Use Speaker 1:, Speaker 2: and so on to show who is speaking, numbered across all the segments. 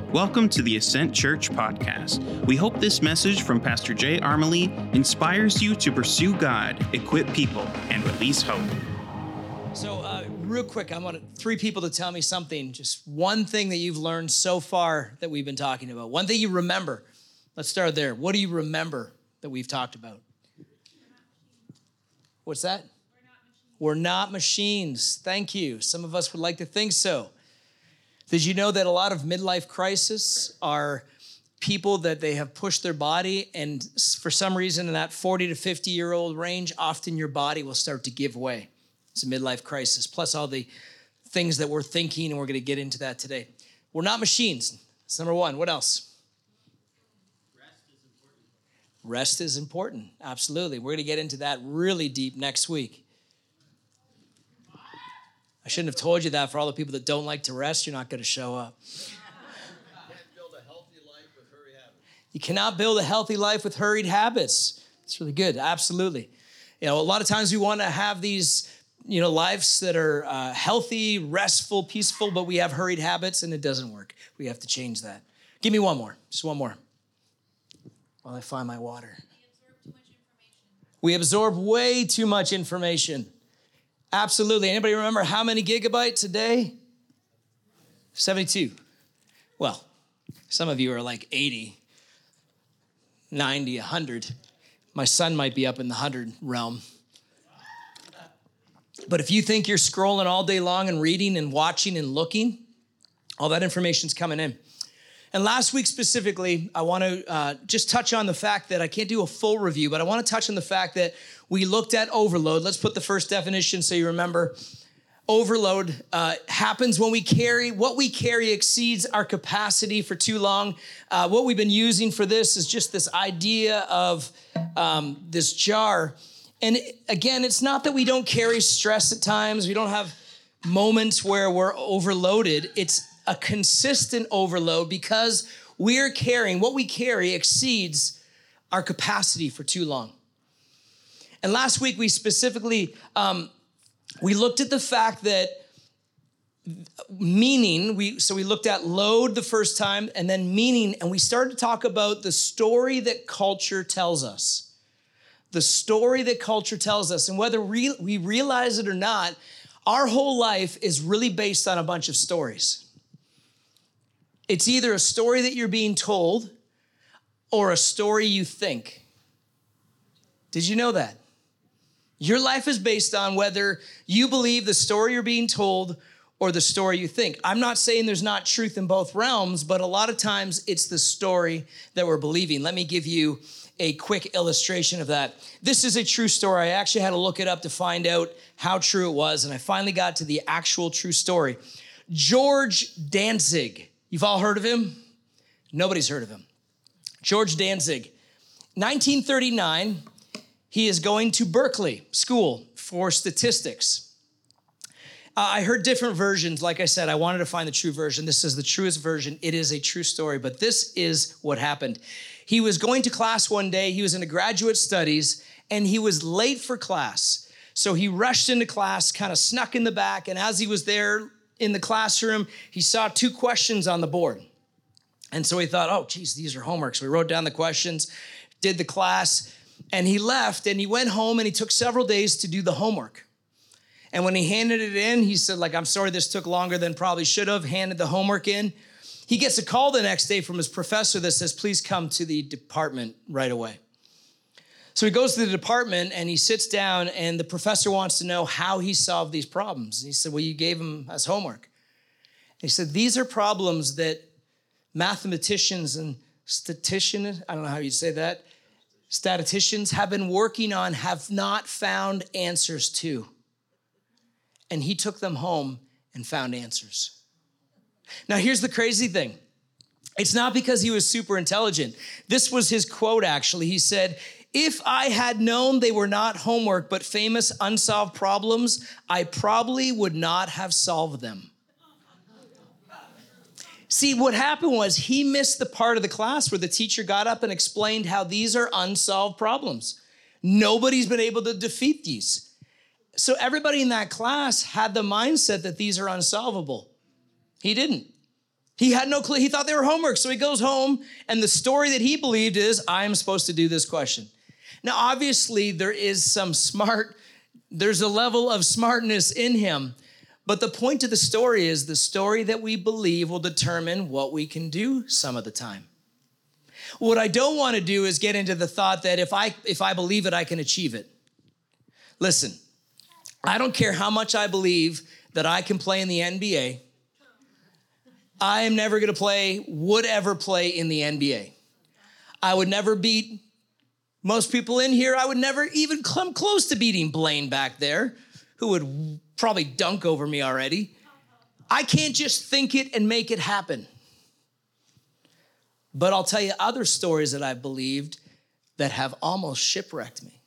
Speaker 1: Welcome to the Ascent Church podcast. We hope this message from Pastor Jay Armley inspires you to pursue God, equip people, and release hope.
Speaker 2: So real quick, I want three people to tell me something, just one thing that you've learned so far that we've been talking about. One thing you remember. Let's start there. What do you remember that we've talked about? What's that? We're not machines. Thank you. Some of us would like to think so. Did you know that a lot of midlife crises are people that they have pushed their body, and for some reason in that 40 to 50-year-old range, often your body will start to give way. It's a midlife crisis, plus all the things that we're thinking, and we're going to get into that today. We're not machines. That's number one. What else? Rest is important. Absolutely. We're going to get into that really deep next week. I shouldn't have told you that. For all the people that don't like to rest, you're not going to show up. You cannot build a healthy life with hurried habits. It's really good. Absolutely. You know, a lot of times we want to have these, lives that are healthy, restful, peaceful, but we have hurried habits and it doesn't work. We have to change that. Give me one more. Just one more. While I find my water. We absorb way too much information. Absolutely. Anybody remember how many gigabytes a day? 72. Well, some of you are like 80, 90, 100. My son might be up in the 100 realm. But if you think you're scrolling all day long and reading and watching and looking, all that information's coming in. And last week specifically, I want to just touch on the fact that I can't do a full review, but I want to touch on the fact that we looked at overload. Let's put the first definition so you remember. Overload happens when what we carry exceeds our capacity for too long. What we've been using for this is just this idea of this jar. And again, it's not that we don't carry stress at times. We don't have moments where we're overloaded. It's a consistent overload because what we carry exceeds our capacity for too long. And last week we specifically, we looked at the fact that meaning, we looked at load the first time and then meaning, and we started to talk about the story that culture tells us. The story that culture tells us. And whether we realize it or not, our whole life is really based on a bunch of stories. It's either a story that you're being told or a story you think. Did you know that? Your life is based on whether you believe the story you're being told or the story you think. I'm not saying there's not truth in both realms, but a lot of times it's the story that we're believing. Let me give you a quick illustration of that. This is a true story. I actually had to look it up to find out how true it was, and I finally got to the actual true story. George Danzig. You've all heard of him? Nobody's heard of him. George Danzig. 1939, he is going to Berkeley School for statistics. I heard different versions. Like I said, I wanted to find the true version. This is the truest version. It is a true story, but this is what happened. He was going to class one day. He was in graduate studies, and he was late for class. So he rushed into class, kind of snuck in the back, and as he was there, in the classroom, he saw 2 questions on the board. And so he thought, oh, geez, these are homework. So he wrote down the questions, did the class, and he left, and he went home, and he took several days to do the homework. And when he handed it in, he said, I'm sorry this took longer than probably should have, handed the homework in. He gets a call the next day from his professor that says, please come to the department right away. So he goes to the department and he sits down and the professor wants to know how he solved these problems. And he said, well, you gave him as homework. And he said, these are problems that mathematicians and statisticians, I don't know how you say that, statisticians have been working on, have not found answers to. And he took them home and found answers. Now, here's the crazy thing. It's not because he was super intelligent. This was his quote, actually. He said, if I had known they were not homework, but famous unsolved problems, I probably would not have solved them. See, what happened was he missed the part of the class where the teacher got up and explained how these are unsolved problems. Nobody's been able to defeat these. So everybody in that class had the mindset that these are unsolvable. He didn't. He had no clue. He thought they were homework. So he goes home, and the story that he believed is, I am supposed to do this question. Now, obviously, there's a level of smartness in him. But the point of the story is the story that we believe will determine what we can do some of the time. What I don't want to do is get into the thought that if I believe it, I can achieve it. Listen, I don't care how much I believe that I can play in the NBA. I am never going to would ever play in the NBA. I would never beat most people in here. I would never even come close to beating Blaine back there, who would probably dunk over me already. I can't just think it and make it happen. But I'll tell you other stories that I've believed that have almost shipwrecked me.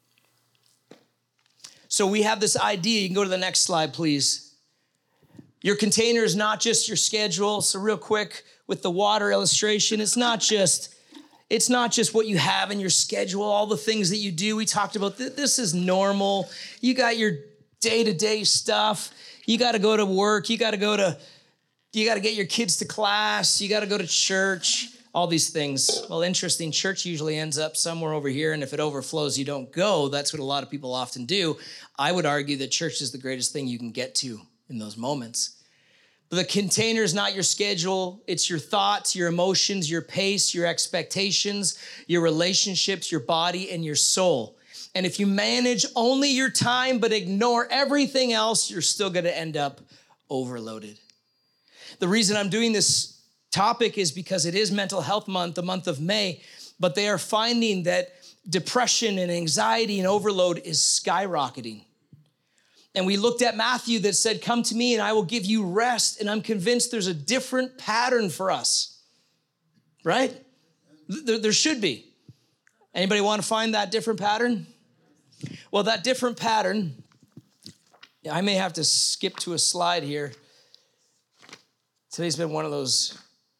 Speaker 2: So we have this idea. You can go to the next slide, please. Your container is not just your schedule. So real quick with the water illustration, it's not just what you have in your schedule, all the things that you do. We talked about this is normal. You got your day-to-day stuff. You got to go to work. You got to get your kids to class. You got to go to church, all these things. Well, interesting, church usually ends up somewhere over here, and if it overflows, you don't go. That's what a lot of people often do. I would argue that church is the greatest thing you can get to in those moments. But the container is not your schedule. It's your thoughts, your emotions, your pace, your expectations, your relationships, your body, and your soul. And if you manage only your time but ignore everything else, you're still going to end up overloaded. The reason I'm doing this topic is because it is Mental Health Month, the month of May, but they are finding that depression and anxiety and overload is skyrocketing. And we looked at Matthew that said, come to me and I will give you rest. And I'm convinced there's a different pattern for us, right? There should be. Anybody want to find that different pattern? Well, that different pattern, I may have to skip to a slide here. Today's been one of those.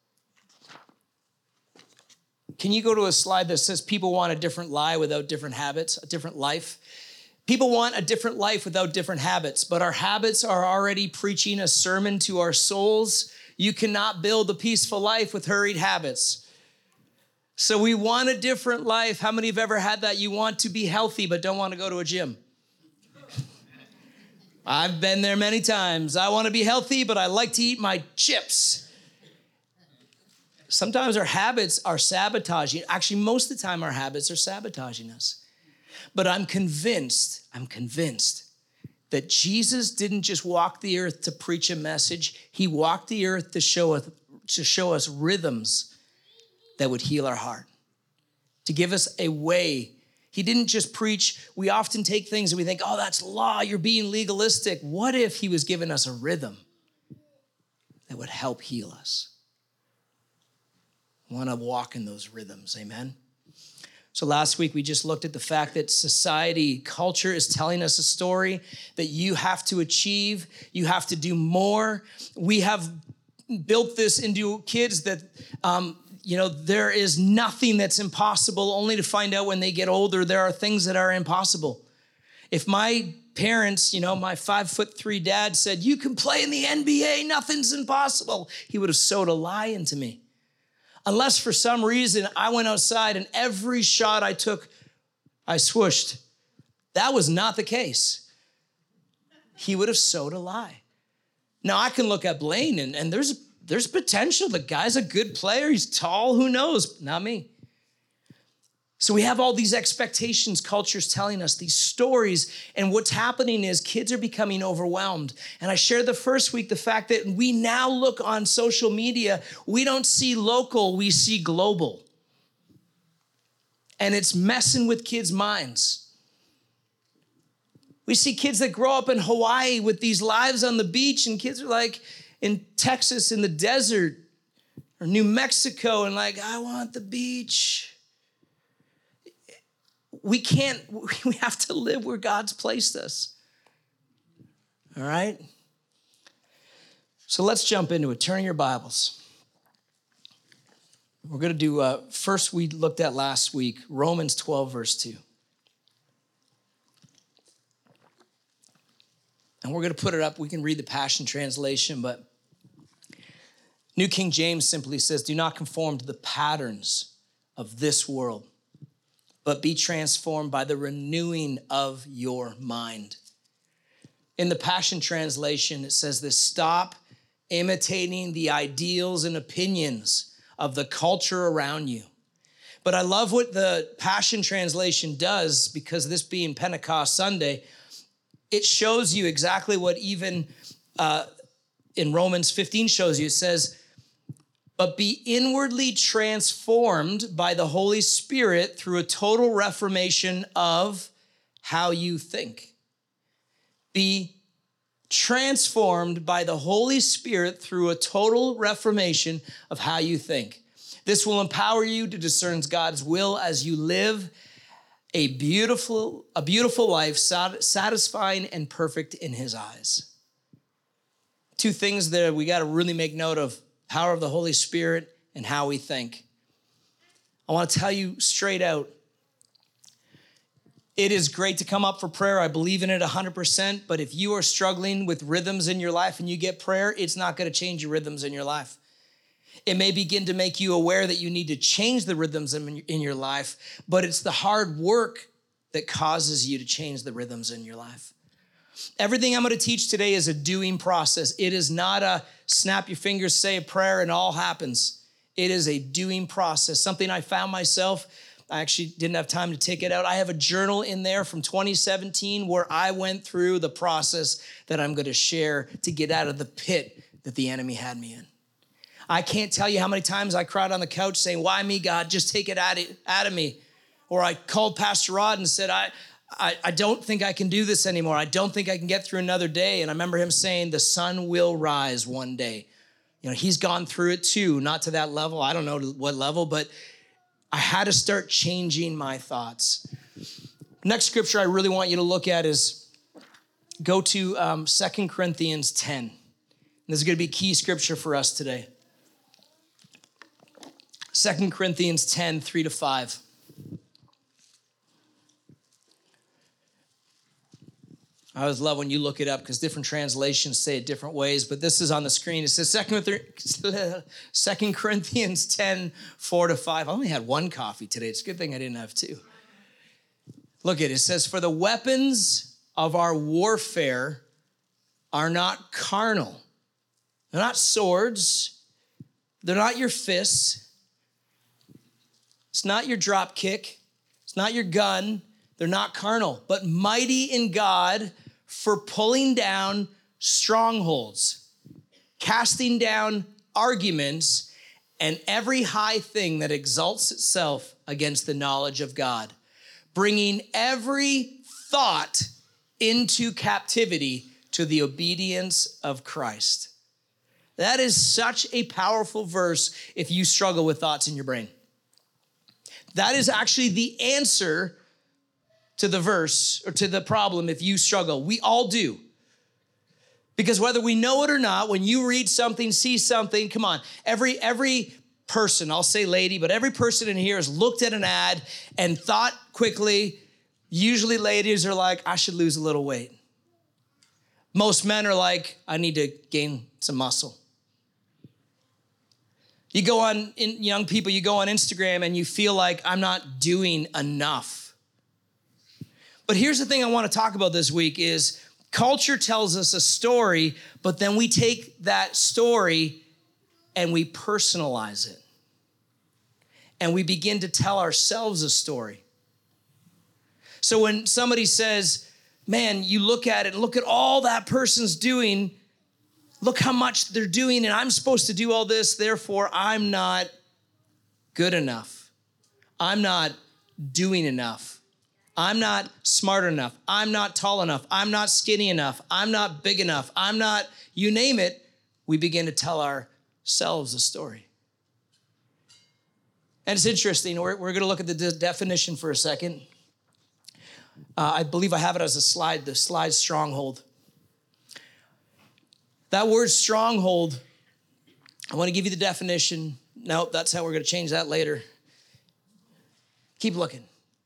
Speaker 2: Can you go to a slide that says people want a different lie without different habits, a different life? People want a different life without different habits, but our habits are already preaching a sermon to our souls. You cannot build a peaceful life with hurried habits. So we want a different life. How many have ever had that? You want to be healthy, but don't want to go to a gym. I've been there many times. I want to be healthy, but I like to eat my chips. Sometimes our habits are sabotaging. Actually, most of the time our habits are sabotaging us. But I'm convinced that Jesus didn't just walk the earth to preach a message. He walked the earth to show us rhythms that would heal our heart, to give us a way. He didn't just preach. We often take things and we think, oh, that's law. You're being legalistic. What if he was giving us a rhythm that would help heal us? I want to walk in those rhythms, amen? So last week, we just looked at the fact that society, culture is telling us a story that you have to achieve, you have to do more. We have built this into kids that, there is nothing that's impossible, only to find out when they get older, there are things that are impossible. If my parents, my 5'3" dad said, you can play in the NBA, nothing's impossible, he would have sowed a lie into me. Unless for some reason I went outside and every shot I took, I swooshed. That was not the case. He would have sowed a lie. Now I can look at Blaine and there's potential. The guy's a good player. He's tall. Who knows? Not me. So we have all these expectations, culture's telling us these stories, and what's happening is kids are becoming overwhelmed. And I shared the first week the fact that we now look on social media, we don't see local, we see global. And it's messing with kids' minds. We see kids that grow up in Hawaii with these lives on the beach, and kids are like in Texas in the desert or New Mexico and like, I want the beach. We have to live where God's placed us. All right? So let's jump into it. Turn your Bibles. We're going to do, first we looked at last week, Romans 12, verse 2. And we're going to put it up. We can read the Passion Translation, but New King James simply says, do not conform to the patterns of this world, but be transformed by the renewing of your mind. In the Passion Translation, it says this: stop imitating the ideals and opinions of the culture around you. But I love what the Passion Translation does, because this being Pentecost Sunday, it shows you exactly what even in Romans 15 shows you. It says, but be inwardly transformed by the Holy Spirit through a total reformation of how you think. Be transformed by the Holy Spirit through a total reformation of how you think. This will empower you to discern God's will as you live a beautiful life, satisfying and perfect in his eyes. Two things that we got to really make note of: power of the Holy Spirit and how we think. I want to tell you straight out, it is great to come up for prayer. I believe in it 100%, but if you are struggling with rhythms in your life and you get prayer, it's not going to change your rhythms in your life. It may begin to make you aware that you need to change the rhythms in your life, but it's the hard work that causes you to change the rhythms in your life. Everything I'm going to teach today is a doing process. It is not a snap your fingers, say a prayer, and all happens. It is a doing process. Something I found myself, I actually didn't have time to take it out. I have a journal in there from 2017 where I went through the process that I'm going to share to get out of the pit that the enemy had me in. I can't tell you how many times I cried on the couch saying, why me, God? Just take it out of me. Or I called Pastor Rod and said, I don't think I can do this anymore. I don't think I can get through another day. And I remember him saying, the sun will rise one day. You know, he's gone through it too, not to that level. I don't know what level, but I had to start changing my thoughts. Next scripture I really want you to look at is go to 2 Corinthians 10. And this is going to be key scripture for us today. 2 Corinthians 10, 3-5. I always love when you look it up because different translations say it different ways, but this is on the screen. It says 2 Corinthians 10, 4-5. I only had one coffee today. It's a good thing I didn't have two. Look at it. It says, for the weapons of our warfare are not carnal. They're not swords. They're not your fists. It's not your drop kick. It's not your gun. They're not carnal, but mighty in God for pulling down strongholds, casting down arguments, and every high thing that exalts itself against the knowledge of God, bringing every thought into captivity to the obedience of Christ. That is such a powerful verse if you struggle with thoughts in your brain. That is actually the answer to the verse or to the problem if you struggle. We all do. Because whether we know it or not, when you read something, see something, come on, every person, I'll say lady, but every person in here has looked at an ad and thought quickly. Usually ladies are like, I should lose a little weight. Most men are like, I need to gain some muscle. You go on, young people, you go on Instagram and you feel like I'm not doing enough. But here's the thing I want to talk about this week is culture tells us a story, but then we take that story and we personalize it. And we begin to tell ourselves a story. So when somebody says, man, you look at it and look at all that person's doing, look how much they're doing, and I'm supposed to do all this, therefore I'm not good enough. I'm not doing enough. I'm not smart enough. I'm not tall enough. I'm not skinny enough. I'm not big enough. I'm not, you name it, we begin to tell ourselves a story. And it's interesting. We're going to look at the definition for a second. I believe I have it as a slide, the slide stronghold. That word stronghold, I want to give you the definition. Nope, that's how we're going to change that later. Keep looking.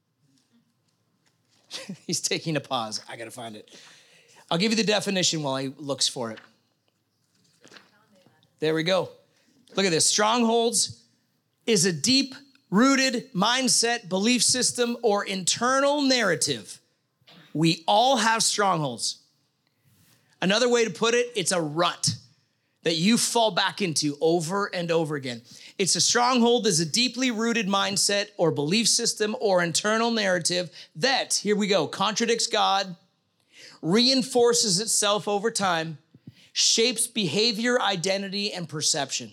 Speaker 2: He's taking a pause. I got to find it. I'll give you the definition while he looks for it. There we go. Look at this. Strongholds is a deep-rooted mindset, belief system, or internal narrative. We all have strongholds. Another way to put it, it's a rut that you fall back into over and over again. It's a stronghold is a deeply rooted mindset or belief system or internal narrative that, here we go, contradicts God, reinforces itself over time, shapes behavior, identity, and perception.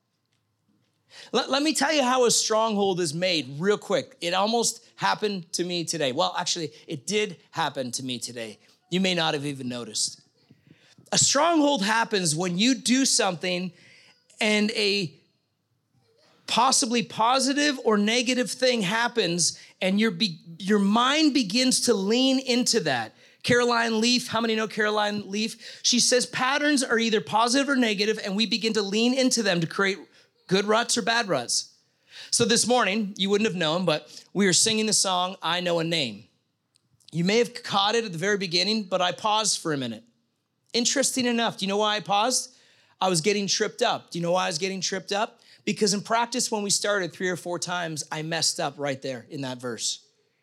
Speaker 2: Let me tell you how a stronghold is made real quick. It almost happened to me today. Well, actually, it did happen to me today. You may not have even noticed. A stronghold happens when you do something and a possibly positive or negative thing happens and your mind begins to lean into that. Caroline Leaf, how many know Caroline Leaf? She says patterns are either positive or negative, and we begin to lean into them to create good ruts or bad ruts. So this morning, you wouldn't have known, but we were singing the song, I Know a Name. You may have caught it at the very beginning, but I paused for a minute. Interesting enough, do you know why I paused? I was getting tripped up. Do you know why I was getting tripped up? Because in practice, when we started 3 or 4 times, I messed up right there in that verse.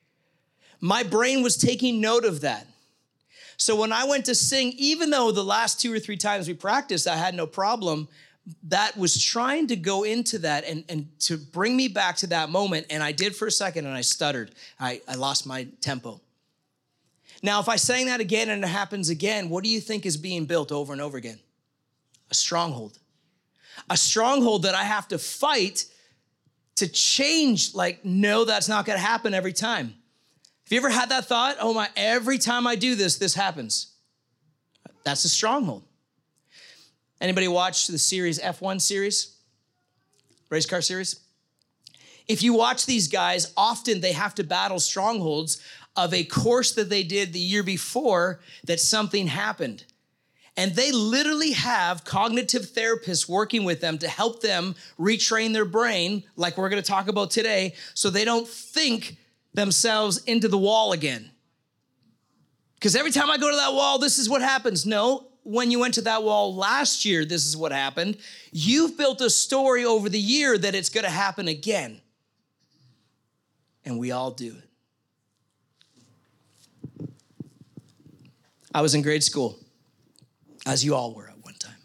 Speaker 2: My brain was taking note of that. So when I went to sing, even though the last 2 or 3 times we practiced, I had no problem, that was trying to go into that and to bring me back to that moment. And I did for a second and I stuttered. I lost my tempo. Now, if I sang that again and it happens again, what do you think is being built over and over again? A stronghold. A stronghold that I have to fight to change, like, no, that's not gonna happen every time. Have you ever had that thought? Oh my, every time I do this, this happens. That's a stronghold. Anybody watch the series, F1 series? Race car series? If you watch these guys, often they have to battle strongholds of a course that they did the year before that something happened. And they literally have cognitive therapists working with them to help them retrain their brain, like we're gonna talk about today, so they don't think themselves into the wall again. Because every time I go to that wall, this is what happens. No, when you went to that wall last year, this is what happened. You've built a story over the year that it's gonna happen again. And we all do it. I was in grade school, as you all were at one time.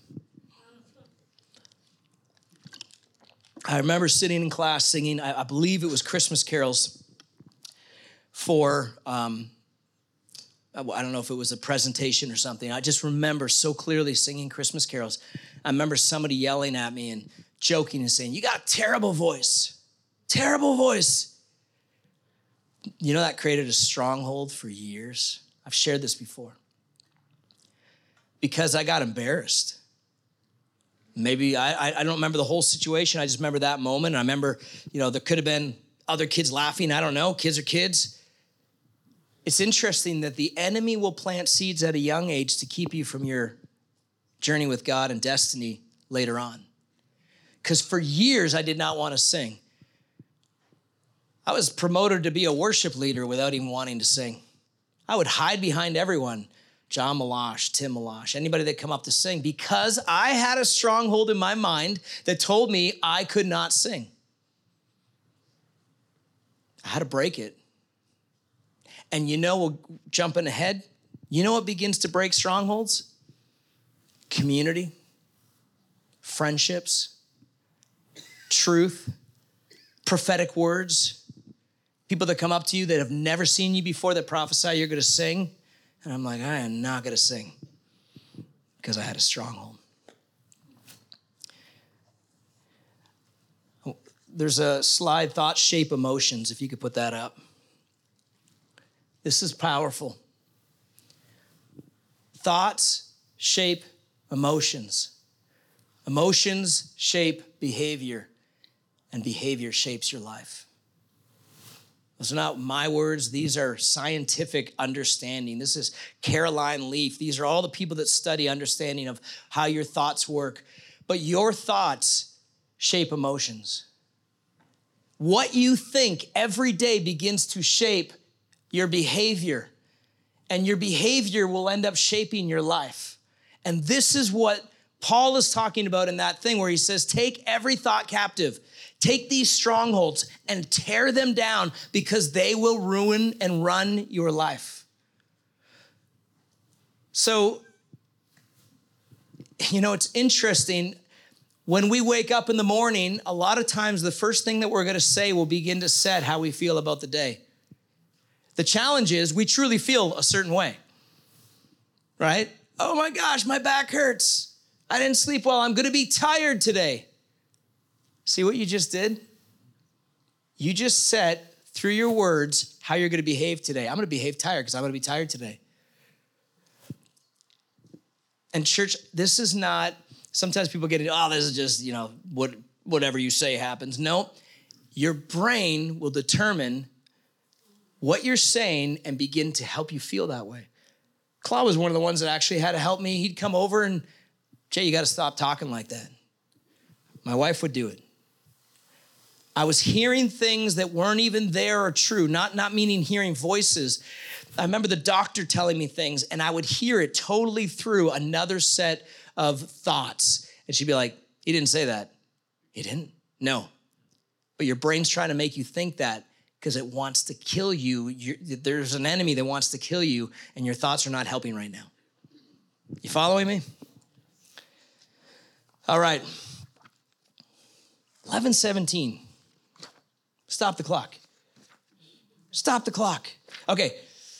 Speaker 2: I remember sitting in class singing, I believe it was Christmas carols for, I don't know if it was a presentation or something. I just remember so clearly singing Christmas carols. I remember somebody yelling at me and joking and saying, you got a terrible voice, terrible voice. You know, that created a stronghold for years. I've shared this before. Because I got embarrassed. Maybe I don't remember the whole situation. I just remember that moment. I remember, there could have been other kids laughing. I don't know. Kids are kids. It's interesting that the enemy will plant seeds at a young age to keep you from your journey with God and destiny later on. Because for years, I did not want to sing. I was promoted to be a worship leader without even wanting to sing. I would hide behind everyone. John Malash, Tim Malash, anybody that come up to sing, because I had a stronghold in my mind that told me I could not sing. I had to break it. And we'll jump in ahead. You know what begins to break strongholds? Community, friendships, truth, prophetic words, people that come up to you that have never seen you before that prophesy you're going to sing. And I'm like, I am not going to sing because I had a stronghold. There's a slide, thoughts shape emotions, if you could put that up. This is powerful. Thoughts shape emotions. Emotions shape behavior, and behavior shapes your life. Those are not my words. These are scientific understanding. This is Caroline Leaf. These are all the people that study understanding of how your thoughts work. But your thoughts shape emotions. What you think every day begins to shape your behavior, and your behavior will end up shaping your life. And this is what Paul is talking about in that thing where he says, take every thought captive. Take these strongholds and tear them down because they will ruin and run your life. So, it's interesting. When we wake up in the morning, a lot of times the first thing that we're going to say will begin to set how we feel about the day. The challenge is we truly feel a certain way, right? Oh my gosh, my back hurts. I didn't sleep well. I'm going to be tired today. See what you just did? You just said through your words how you're going to behave today. I'm going to behave tired because I'm going to be tired today. And church, this is not, sometimes people get it, this is just, whatever you say happens. No, your brain will determine what you're saying and begin to help you feel that way. Claude was one of the ones that actually had to help me. He'd come over and, Jay, you got to stop talking like that. My wife would do it. I was hearing things that weren't even there or true, not meaning hearing voices. I remember the doctor telling me things, and I would hear it totally through another set of thoughts. And she'd be like, he didn't say that. He didn't? No. But your brain's trying to make you think that because it wants to kill you. There's an enemy that wants to kill you, and your thoughts are not helping right now. You following me? All right. 11:17. Stop the clock. Stop the clock. Okay.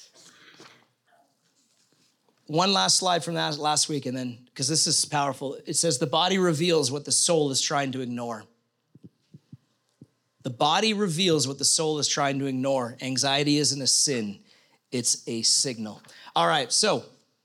Speaker 2: One last slide from that last week, and then, because this is powerful. It says the body reveals what the soul is trying to ignore. The body reveals what the soul is trying to ignore. Anxiety isn't a sin. It's a signal. All right, so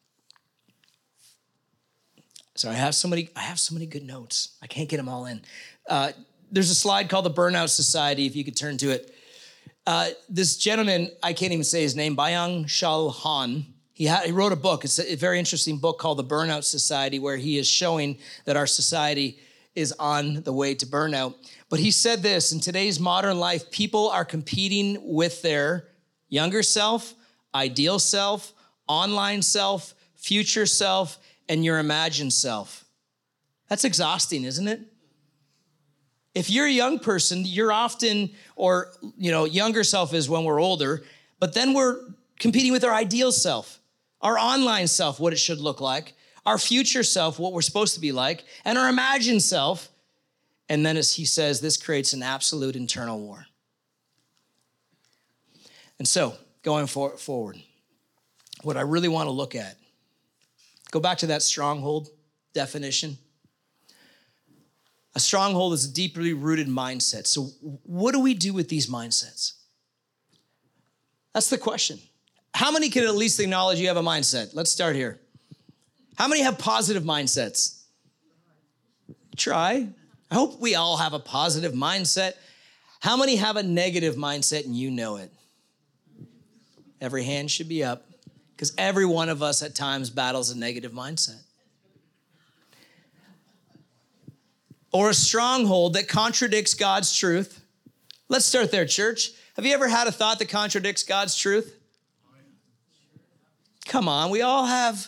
Speaker 2: I have so many good notes. I can't get them all in. There's a slide called the Burnout Society, if you could turn to it. This gentleman, I can't even say his name, Byung-Chul Han, he wrote a book. It's a very interesting book called The Burnout Society, where he is showing that our society is on the way to burnout. But he said this: in today's modern life, people are competing with their younger self, ideal self, online self, future self, and your imagined self. That's exhausting, isn't it? If you're a young person, you're often, or younger self is when we're older, but then we're competing with our ideal self, our online self, what it should look like, our future self, what we're supposed to be like, and our imagined self. And then, as he says, this creates an absolute internal war. And so, going forward, what I really want to look at, go back to that stronghold definition. A stronghold is a deeply rooted mindset. So what do we do with these mindsets? That's the question. How many can at least acknowledge you have a mindset? Let's start here. How many have positive mindsets? Try. I hope we all have a positive mindset. How many have a negative mindset and you know it? Every hand should be up, because every one of us at times battles a negative mindset. Or a stronghold that contradicts God's truth. Let's start there, church. Have you ever had a thought that contradicts God's truth? Come on, we all have.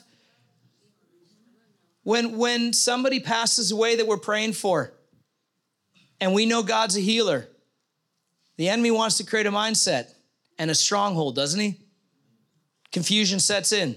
Speaker 2: When somebody passes away that we're praying for, and we know God's a healer, the enemy wants to create a mindset and a stronghold, doesn't he? Confusion sets in.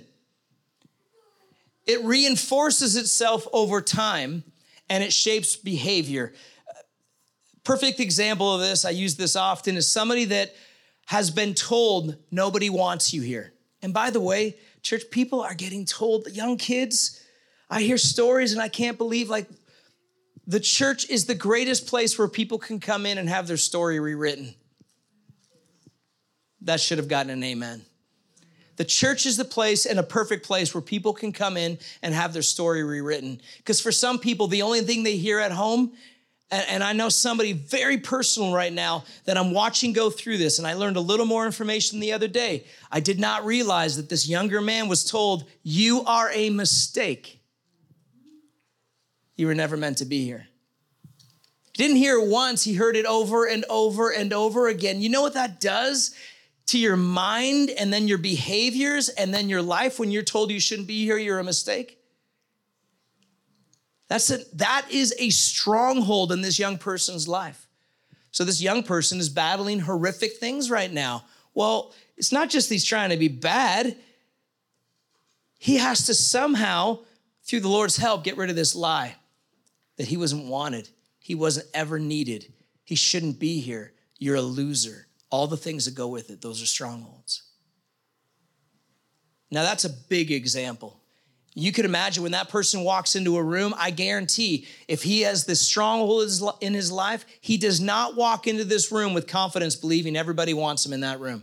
Speaker 2: It reinforces itself over time, and it shapes behavior. Perfect example of this, I use this often, is somebody that has been told nobody wants you here. And by the way, church, people are getting told, young kids, I hear stories and I can't believe, the church is the greatest place where people can come in and have their story rewritten. That should have gotten an amen. The church is the place, and a perfect place, where people can come in and have their story rewritten. Because for some people, the only thing they hear at home, and I know somebody very personal right now that I'm watching go through this, and I learned a little more information the other day. I did not realize that this younger man was told, you are a mistake. You were never meant to be here. He didn't hear it once, he heard it over and over and over again. You know what that does to your mind, and then your behaviors, and then your life when you're told you shouldn't be here, you're a mistake? That is a stronghold in this young person's life. So this young person is battling horrific things right now. Well, it's not just he's trying to be bad. He has to somehow, through the Lord's help, get rid of this lie that he wasn't wanted. He wasn't ever needed. He shouldn't be here. You're a loser. All the things that go with it, those are strongholds. Now, that's a big example. You could imagine when that person walks into a room, I guarantee if he has this stronghold in his life, he does not walk into this room with confidence believing everybody wants him in that room.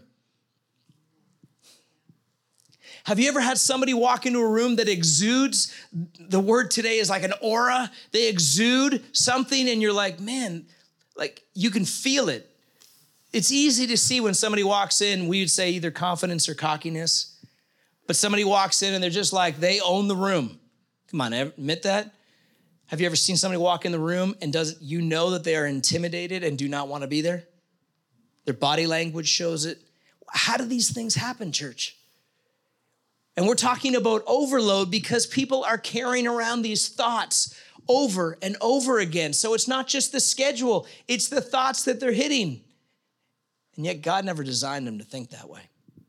Speaker 2: Have you ever had somebody walk into a room that exudes, the word today is like an aura, they exude something and you're like, man, like you can feel it. It's easy to see when somebody walks in, we would say either confidence or cockiness. But somebody walks in and they're just like, they own the room. Come on, admit that. Have you ever seen somebody walk in the room and you know that they are intimidated and do not want to be there? Their body language shows it. How do these things happen, church? And we're talking about overload because people are carrying around these thoughts over and over again. So it's not just the schedule, it's the thoughts that they're hitting. And yet God never designed them to think that way.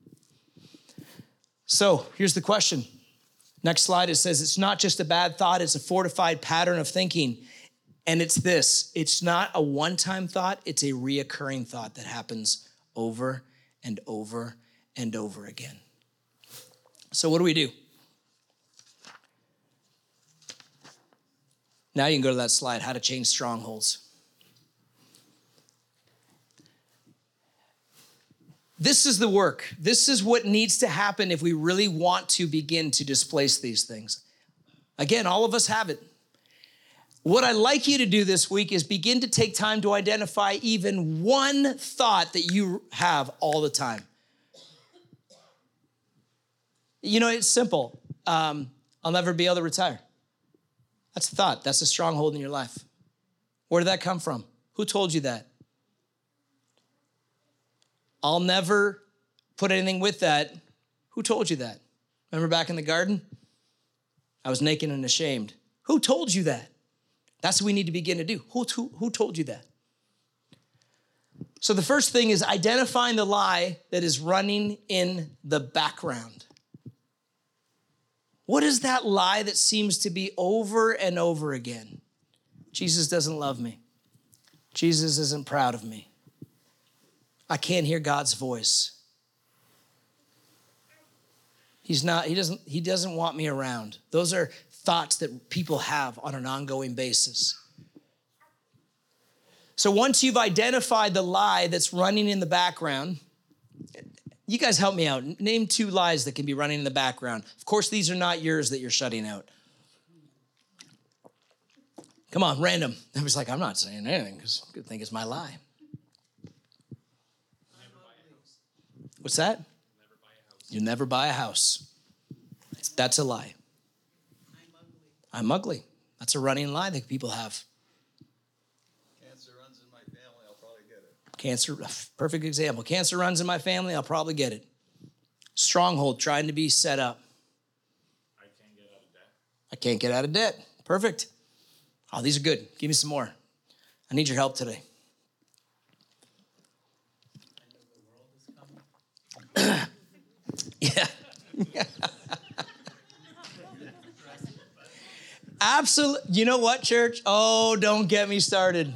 Speaker 2: So here's the question. Next slide, it says it's not just a bad thought, it's a fortified pattern of thinking. And it's this, it's not a one-time thought, it's a reoccurring thought that happens over and over and over again. So what do? Now you can go to that slide, how to change strongholds. This is the work. This is what needs to happen if we really want to begin to displace these things. Again, all of us have it. What I'd like you to do this week is begin to take time to identify even one thought that you have all the time. You know, it's simple. I'll never be able to retire. That's a thought. That's a stronghold in your life. Where did that come from? Who told you that? I'll never put anything with that. Who told you that? Remember back in the garden? I was naked and ashamed. Who told you that? That's what we need to begin to do. Who told you that? So the first thing is identifying the lie that is running in the background. What is that lie that seems to be over and over again? Jesus doesn't love me. Jesus isn't proud of me. I can't hear God's voice. He doesn't want me around. Those are thoughts that people have on an ongoing basis. So once you've identified the lie that's running in the background, you guys help me out. Name 2 lies that can be running in the background. Of course, these are not yours that you're shutting out. Come on, random. I was like, I'm not saying anything because I think it's my lie. What's that? You'll never buy a house. That's a lie. I'm ugly. That's a running lie that people have.
Speaker 3: Cancer runs in my family, I'll probably get it.
Speaker 2: Cancer, perfect example. Cancer runs in my family, I'll probably get it. Stronghold, trying to be set up.
Speaker 3: I can't get out of debt.
Speaker 2: I can't get out of debt. Perfect. Oh, these are good. Give me some more. I need your help today. Yeah. Absolutely. You know what, church? Oh, don't get me started.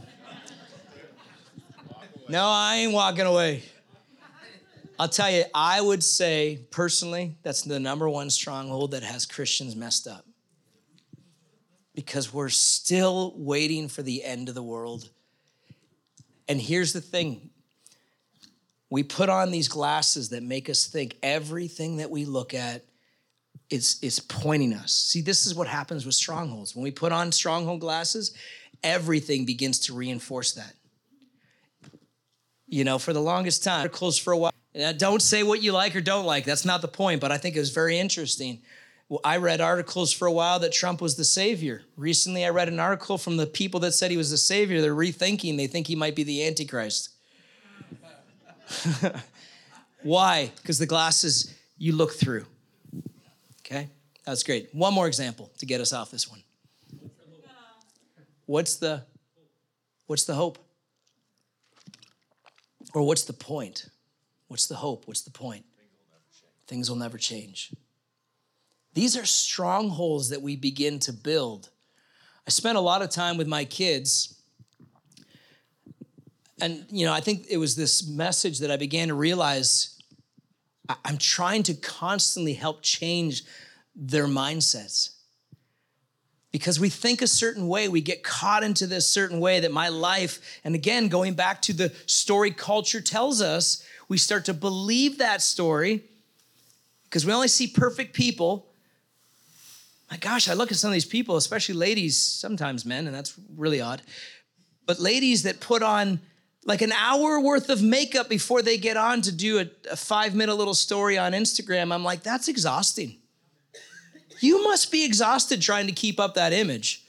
Speaker 2: No, I ain't walking away. I'll tell you, I would say, personally, that's the number one stronghold that has Christians messed up. Because we're still waiting for the end of the world. And here's the thing. We put on these glasses that make us think everything that we look at is pointing us. See, this is what happens with strongholds. When we put on stronghold glasses, everything begins to reinforce that. You know, for the longest time, articles for a while. Now, don't say what you like or don't like. That's not the point, but I think it was very interesting. Well, I read articles for a while that Trump was the savior. Recently, I read an article from the people that said he was the savior. They're rethinking. They think he might be the Antichrist. Why? Because the glasses you look through. Okay? That's great. One more example to get us off this one. What's the hope? Or what's the point? What's the hope? What's the point? Things will never change. These are strongholds that we begin to build. I spent a lot of time with my kids. And, I think it was this message that I began to realize I'm trying to constantly help change their mindsets. Because we think a certain way, we get caught into this certain way that my life, and again, going back to the story culture tells us, we start to believe that story because we only see perfect people. My gosh, I look at some of these people, especially ladies, sometimes men, and that's really odd, but ladies that put on like an hour worth of makeup before they get on to do a 5-minute little story on Instagram. I'm like, that's exhausting. You must be exhausted trying to keep up that image.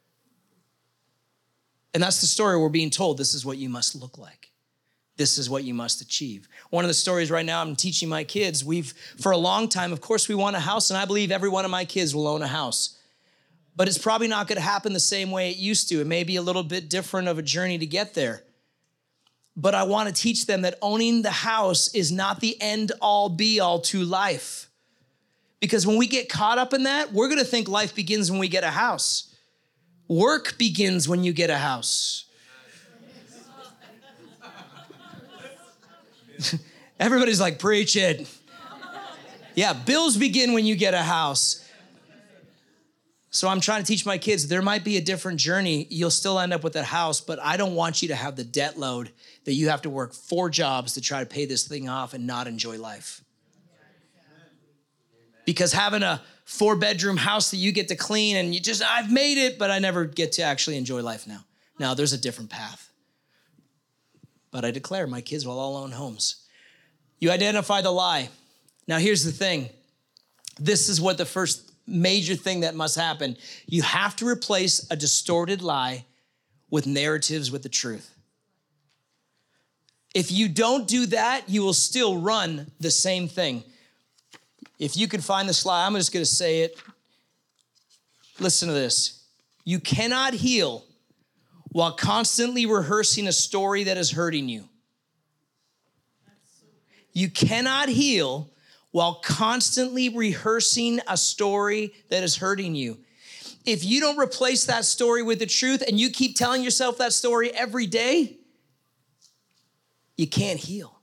Speaker 2: And that's the story we're being told. This is what you must look like. This is what you must achieve. One of the stories right now I'm teaching my kids, for a long time, of course, we want a house, and I believe every one of my kids will own a house. But it's probably not going to happen the same way it used to. It may be a little bit different of a journey to get there. But I want to teach them that owning the house is not the end all be all to life. Because when we get caught up in that, we're going to think life begins when we get a house. Work begins when you get a house. Everybody's like, preach it. Yeah, bills begin when you get a house. So I'm trying to teach my kids, there might be a different journey. You'll still end up with that house, but I don't want you to have the debt load that you have to work 4 jobs to try to pay this thing off and not enjoy life. Because having a 4-bedroom house that you get to clean and I've made it, but I never get to actually enjoy life now. Now there's a different path. But I declare my kids will all own homes. You identify the lie. Now here's the thing. This is what the first major thing that must happen. You have to replace a distorted lie with narratives with the truth. If you don't do that, you will still run the same thing. If you can find the slide, I'm just going to say it. Listen to this. You cannot heal while constantly rehearsing a story that is hurting you. You cannot heal while constantly rehearsing a story that is hurting you. If you don't replace that story with the truth and you keep telling yourself that story every day, you can't heal.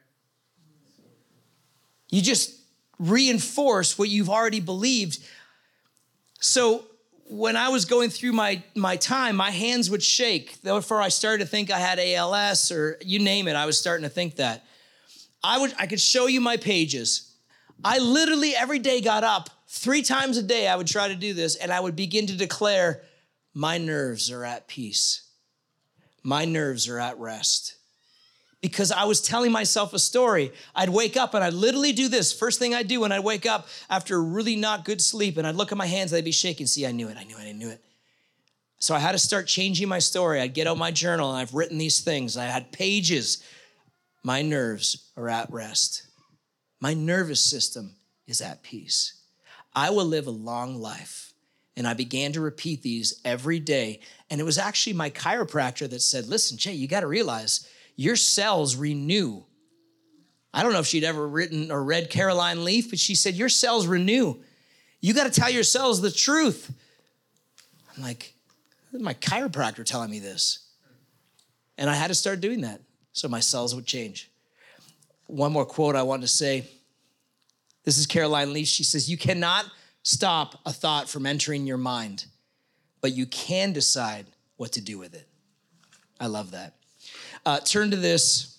Speaker 2: You just reinforce what you've already believed. So when I was going through my time, my hands would shake. Therefore, I started to think I had ALS or you name it. I was starting to think that. I could show you my pages. I literally every day got up 3 times a day. I would try to do this and I would begin to declare, my nerves are at peace. My nerves are at rest. Because I was telling myself a story. I'd wake up and I'd literally do this. First thing I'd do when I'd wake up after a really not good sleep and I'd look at my hands and I'd be shaking. See, I knew it. So I had to start changing my story. I'd get out my journal and I've written these things. I had pages. My nerves are at rest. My nervous system is at peace. I will live a long life. And I began to repeat these every day. And it was actually my chiropractor that said, listen, Jay, you got to realize your cells renew. I don't know if she'd ever written or read Caroline Leaf, but she said, your cells renew. You got to tell your cells the truth. I'm like, my chiropractor telling me this. And I had to start doing that so my cells would change. One more quote I wanted to say. This is Caroline Leaf. She says, you cannot stop a thought from entering your mind, but you can decide what to do with it. I love that. Turn to this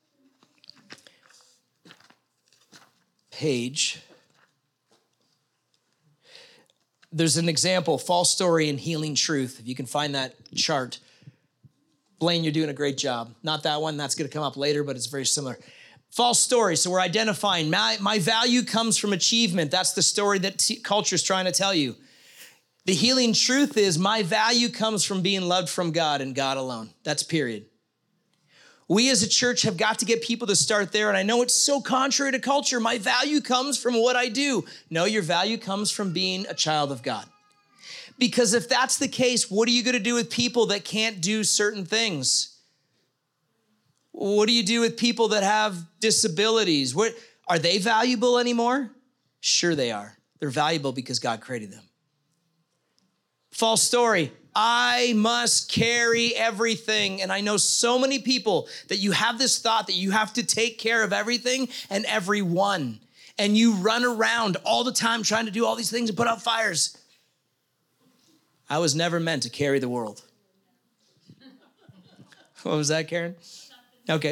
Speaker 2: page. There's an example, false story and healing truth. If you can find that chart. Blaine, you're doing a great job. Not that one, that's gonna come up later, but it's very similar. False story, so we're identifying, my value comes from achievement. That's the story that culture's trying to tell you. The healing truth is my value comes from being loved from God and God alone. That's period. We as a church have got to get people to start there. And I know it's so contrary to culture. My value comes from what I do. No, your value comes from being a child of God. Because if that's the case, what are you going to do with people that can't do certain things? What do you do with people that have disabilities? Are they valuable anymore? Sure they are. They're valuable because God created them. False story. I must carry everything. And I know so many people that you have this thought that you have to take care of everything and everyone. And you run around all the time trying to do all these things and put out fires. I was never meant to carry the world. What was that, Karen? Okay.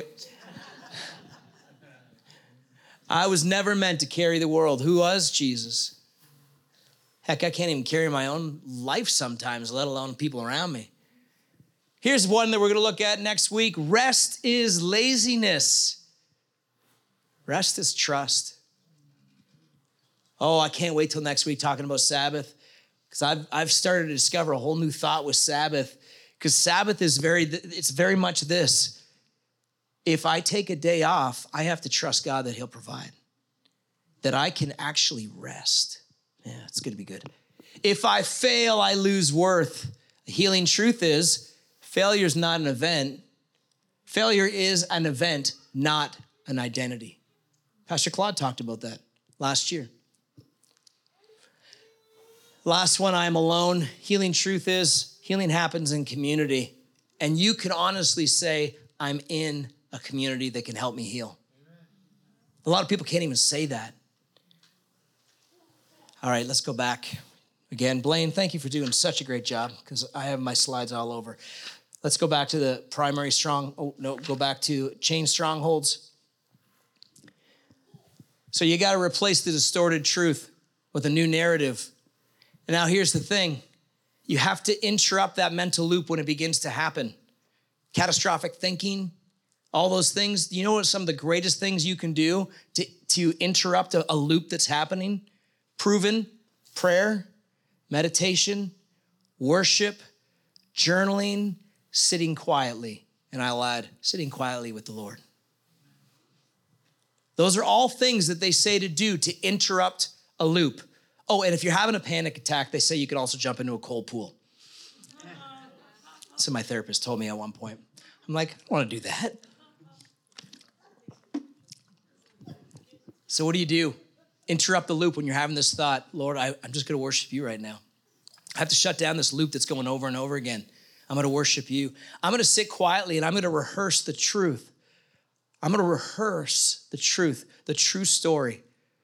Speaker 2: I was never meant to carry the world. Who was? Jesus. Heck, I can't even carry my own life sometimes, let alone people around me. Here's one that we're going to look at next week. Rest is laziness. Rest is trust. Oh, I can't wait till next week talking about Sabbath, because I've started to discover a whole new thought with Sabbath, because Sabbath is very much this. If I take a day off, I have to trust God that he'll provide, that I can actually rest. Yeah, it's going to be good. If I fail, I lose worth. The healing truth is failure is not an event. Failure is an event, not an identity. Pastor Claude talked about that last year. Last one, I am alone. Healing truth is healing happens in community. And you can honestly say, I'm in a community that can help me heal. A lot of people can't even say that. All right, let's go back. Again, Blaine, thank you for doing such a great job, because I have my slides all over. Let's go back to the go back to change strongholds. So you got to replace the distorted truth with a new narrative. And now here's the thing. You have to interrupt that mental loop when it begins to happen. Catastrophic thinking, all those things. You know what some of the greatest things you can do to interrupt a loop that's happening? Proven: prayer, meditation, worship, journaling, sitting quietly. And I'll add, sitting quietly with the Lord. Those are all things that they say to do to interrupt a loop. Oh, and if you're having a panic attack, they say you can also jump into a cold pool. So my therapist told me at one point. I'm like, I don't want to do that. So what do? Interrupt the loop when you're having this thought. Lord, I'm just going to worship you right now. I have to shut down this loop that's going over and over again. I'm going to worship you. I'm going to sit quietly and I'm going to rehearse the truth. I'm going to rehearse the truth, the true story.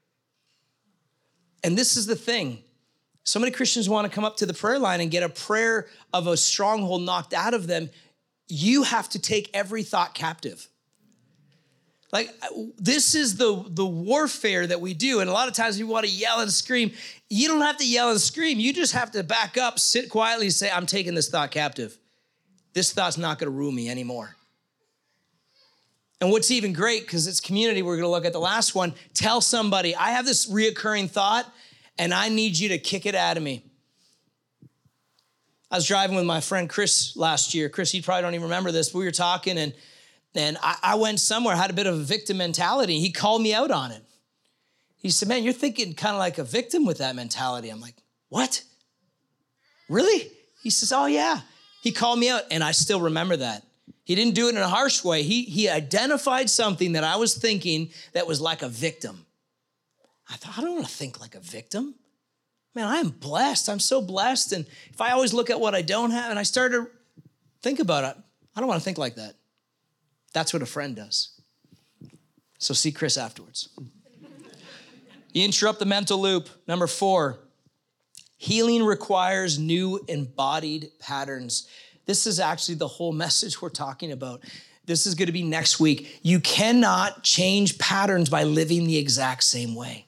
Speaker 2: And this is the thing. So many Christians want to come up to the prayer line and get a prayer of a stronghold knocked out of them. You have to take every thought captive. Like, this is the warfare that we do. And a lot of times we want to yell and scream. You don't have to yell and scream. You just have to back up, sit quietly, and say, I'm taking this thought captive. This thought's not going to rule me anymore. And what's even great, because it's community, we're going to look at the last one. Tell somebody, I have this reoccurring thought, and I need you to kick it out of me. I was driving with my friend Chris last year. Chris, you probably don't even remember this, but we were talking, and I went somewhere, had a bit of a victim mentality. He called me out on it. He said, man, you're thinking kind of like a victim with that mentality. I'm like, what? Really? He says, oh, yeah. He called me out, and I still remember that. He didn't do it in a harsh way. He identified something that I was thinking that was like a victim. I thought, I don't want to think like a victim. Man, I'm blessed. I'm so blessed. And if I always look at what I don't have, and I started to think about it, I don't want to think like that. That's what a friend does. So see Chris afterwards. You interrupt the mental loop. Number 4, healing requires new embodied patterns. This is actually the whole message we're talking about. This is going to be next week. You cannot change patterns by living the exact same way.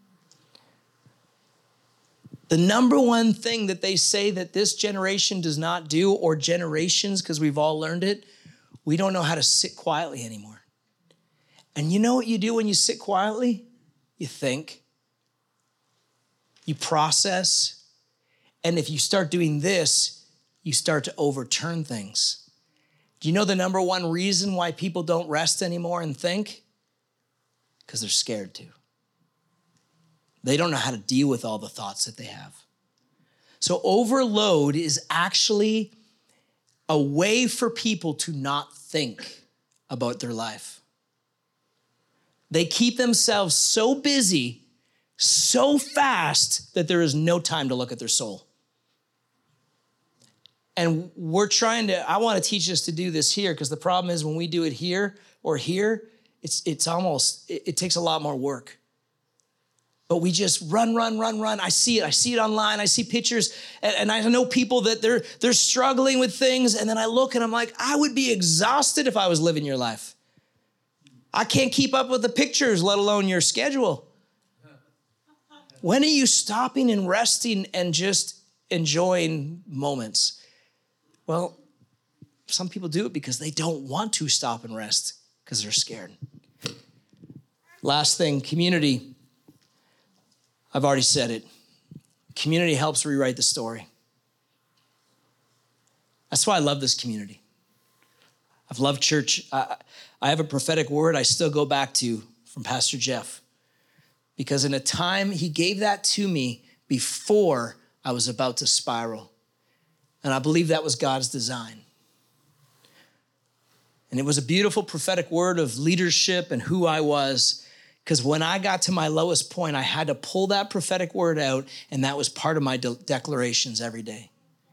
Speaker 2: The number one thing that they say that this generation does not do, or generations, because we've all learned it, we don't know how to sit quietly anymore. And you know what you do when you sit quietly? You think. You process. And if you start doing this, you start to overturn things. Do you know the number one reason why people don't rest anymore and think? Because they're scared to. They don't know how to deal with all the thoughts that they have. So overload is actually a way for people to not think about their life. They keep themselves so busy, so fast, that there is no time to look at their soul. And I want to teach us to do this here, because the problem is when we do it here or here, it takes a lot more work. But we just run. I see it online. I see pictures, and I know people that they're struggling with things, and then I look and I'm like, I would be exhausted if I was living your life. I can't keep up with the pictures, let alone your schedule. When are you stopping and resting and just enjoying moments? Well, some people do it because they don't want to stop and rest because they're scared. Last thing, community. I've already said it. Community helps rewrite the story. That's why I love this community. I've loved church. I have a prophetic word I still go back to from Pastor Jeff, because in a time he gave that to me before I was about to spiral. And I believe that was God's design. And it was a beautiful prophetic word of leadership and who I was, because when I got to my lowest point, I had to pull that prophetic word out, and that was part of my declarations every day.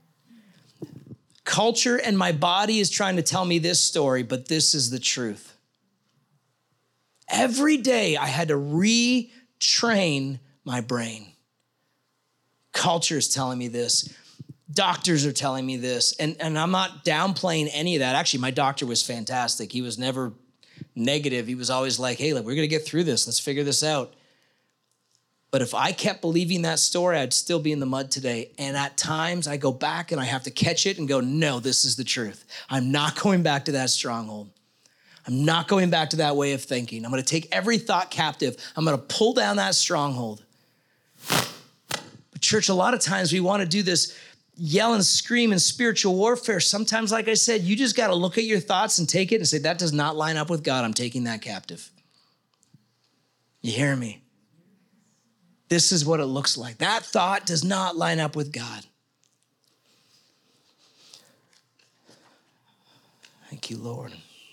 Speaker 2: Culture and my body is trying to tell me this story, but this is the truth. Every day I had to retrain my brain. Culture is telling me this. Doctors are telling me this. And I'm not downplaying any of that. Actually, my doctor was fantastic. He was never negative. He was always like, hey, look, we're going to get through this. Let's figure this out. But if I kept believing that story, I'd still be in the mud today. And at times I go back and I have to catch it and go, no, this is the truth. I'm not going back to that stronghold. I'm not going back to that way of thinking. I'm going to take every thought captive. I'm going to pull down that stronghold. But church, a lot of times we want to do this yell and scream in spiritual warfare. Sometimes, like I said, you just got to look at your thoughts and take it and say, that does not line up with God. I'm taking that captive. You hear me? This is what it looks like. That thought does not line up with God. Thank you, Lord.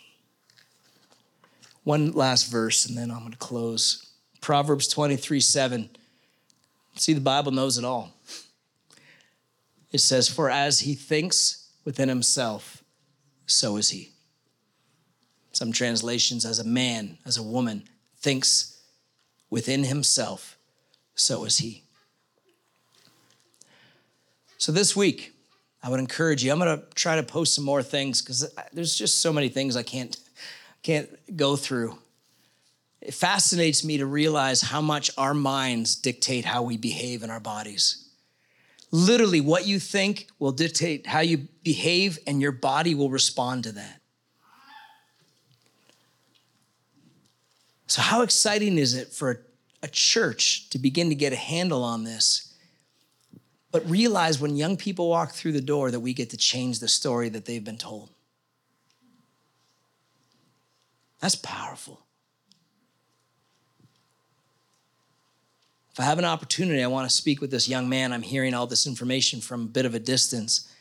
Speaker 2: One last verse, and then I'm going to close. Proverbs 23:7. See, the Bible knows it all. It says, for as he thinks within himself, so is he. Some translations, as a man, as a woman, thinks within himself, so is he. So this week, I would encourage you, I'm going to try to post some more things because there's just so many things I can't go through. It fascinates me to realize how much our minds dictate how we behave in our bodies. Literally, what you think will dictate how you behave, and your body will respond to that. So how exciting is it for a church to begin to get a handle on this, but realize when young people walk through the door that we get to change the story that they've been told. That's powerful. If I have an opportunity, I want to speak with this young man. I'm hearing all this information from a bit of a distance,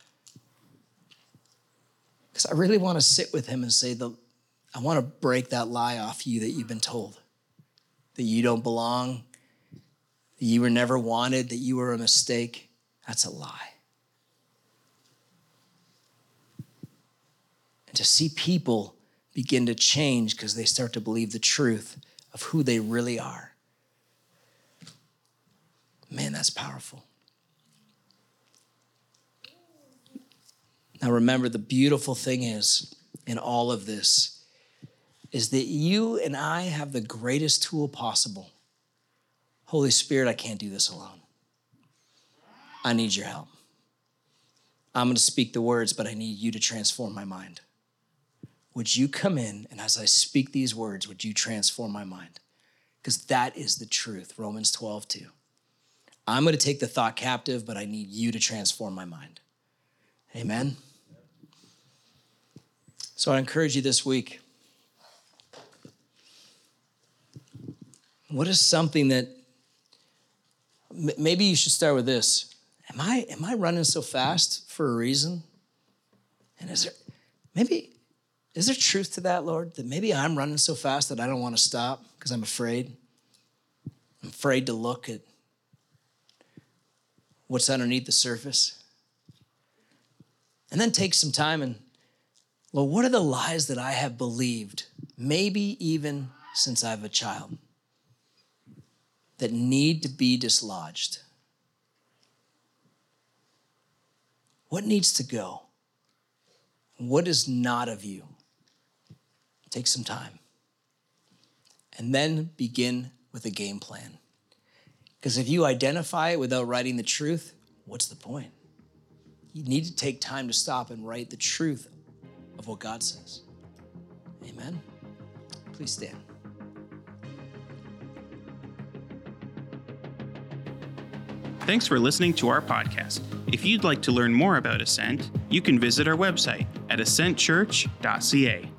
Speaker 2: because I really want to sit with him and say, I want to break that lie off you that you've been told, that you don't belong, that you were never wanted, that you were a mistake. That's a lie. And to see people begin to change because they start to believe the truth of who they really are. Man, that's powerful. Now remember, the beautiful thing is, in all of this, is that you and I have the greatest tool possible. Holy Spirit, I can't do this alone. I need your help. I'm going to speak the words, but I need you to transform my mind. Would you come in, and as I speak these words, would you transform my mind? Because that is the truth, Romans 12:2. I'm going to take the thought captive, but I need you to transform my mind. Amen? So I encourage you this week. What is something that, maybe you should start with this. am I running so fast for a reason? And is there truth to that, Lord? That maybe I'm running so fast that I don't want to stop because I'm afraid. I'm afraid to look at what's underneath the surface. And then take some time and, Lord, what are the lies that I have believed, maybe even since I was a child, that need to be dislodged? What needs to go? What is not of you? Take some time. And then begin with a game plan. Because if you identify it without writing the truth, what's the point? You need to take time to stop and write the truth of what God says. Amen? Please stand.
Speaker 1: Thanks for listening to our podcast. If you'd like to learn more about Ascent, you can visit our website at ascentchurch.ca.